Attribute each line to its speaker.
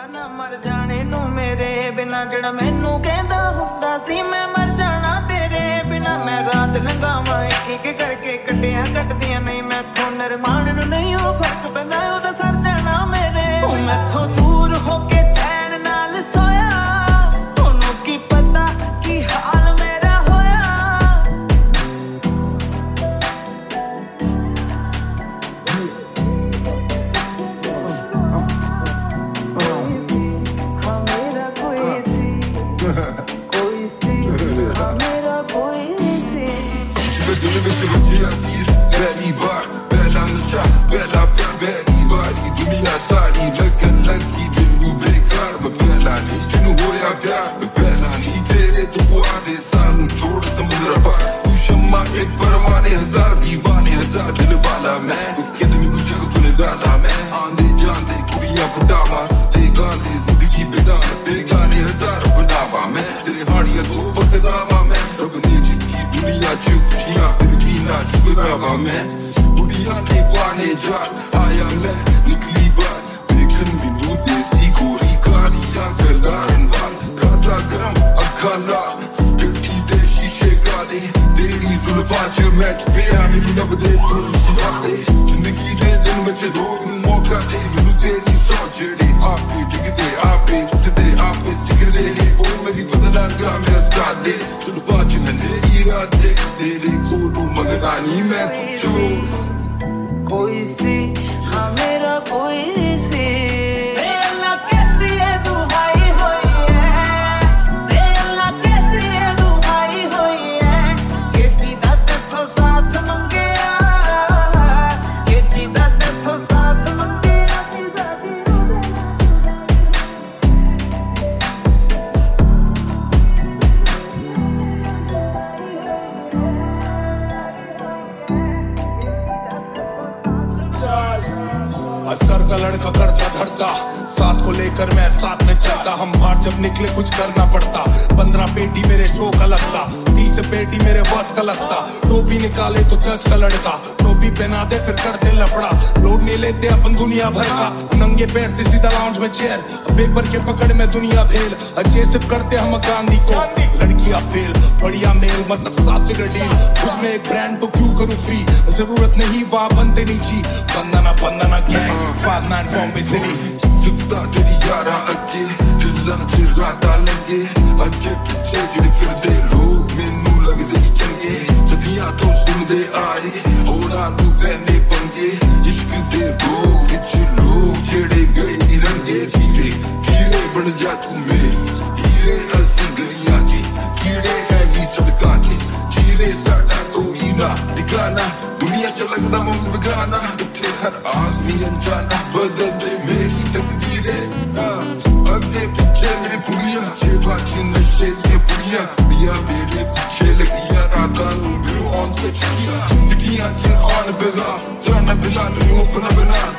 Speaker 1: ना मर जाने नू मेरे बिना जड़ा मैनू कहंदा हुंदा सी मैं मर जाना तेरे बिना मैं रात लंघावां एक एक करके कटियां कटदियां नहीं मैथों निर्माण नू नहीं हो फर्क पैंदा ओदा सर जाना मेरे मैथों दूर होके चैन नाल सोया ओनू की पता की हाल मेरा होया
Speaker 2: दिल विच वजिया तीर पहली बार पहला नशा पहला प्यार पहली बारी दुनिया सारी लगन लगी बिल्कुल बेकार मैं पहला नहीं जिन्नू होया प्यार मैं पहला नहीं तेरे तो वादे सानू छोड़ समुद्र पार तू शम्मा एक परवाने हजार दीवाने हजार दिल वाला मैं कहते मैनू जग तूने डाला मैं आंदे जांदे कुड़ियां पटावा ते गाने जिंदगी बेदान ते गाने हजार बनावा मैं तेरे हाड़ियां तो पकड़ावा मैं रब ने जितनी दुनिया च खुशियां फिर की ना शुक्रावा मैं दुनिया ने पाने जान आया मैं निकली बार देखन मैनू देसी गोरी कालियां गलारन वाल काटा गरम अखा लाल गड्डी दे शीशे काले तेरी जुल्फां च मैच पिया मैनू नबदे फुल सुधारे जिंदगी दे दिन विच रोज मौका दे मैनू तेरी सौ जेड़े आपे डिगदे आपे उठदे आपे सिगरदे ओ मेरी बदला गा मेरा साथ दे जुल्फां च नंदे इरादे तेरे कोलों मंगदा नहीं मैं कुछ
Speaker 1: कोई सी हाँ मेरा कोई सी अल्लाह कैसी है दुहाई होई है अल्लाह कैसी है दुहाई होई है ये पीदा तेथों साथ मंगेया ये पीदा तेथों साथ मंगेया पीदा
Speaker 3: असर का लड़का करता धड़का साथ को लेकर मैं साथ में चलता हम बाहर जब निकले कुछ करना पड़ता 15 पेटी मेरे शो का लगता 30 पेटी मेरे बस का लगता टोपी निकाले तो चर्च का लड़का टोपी पहना दे फिर करते लफड़ा लोड नहीं लेते अपन दुनिया भर का नंगे पैर से सीधा लाउंज में चेयर पेपर के पकड़ में दुनिया भेल अच्छे सिर्फ करते हम गांधी को लड़कियां फेल बढ़िया मेल मतलब 7 फिगर डील खुद में एक ब्रांड तो क्यों करूं फ्री जरूरत नहीं वहाँ बनते नीची बंदना गैंग 59 बॉम्बे सिटी
Speaker 2: जुत्ता तेरी यारा अगे दिल्ला च राता लगे अगे पिछे जेड़े फिरदे लोग मैनू लगदे चंगे सदियां तो सुनदे आए होना तू पहने पंगे इश्क दे रोग विच लोग जेड़े गए तिरंगे धीरे धीरे बन जा तू मेरे हीरे असी गलियां के कीड़े है ही सड़कां के जीरे साडा कोई ना दिखाना दुनिया च लगदा मुंह बगाना इत्थे हर आदमी अनजाना बदल दे मेरी तकदीरें अगे पीछे मेरी कुड़ियां जेबा च नशे दियां पुड़ियां दिया मेरे पीछे लगियां रातां नूं ऑन से चिड़ियां च ऑन बेगा जाना बिना नूं अपना बना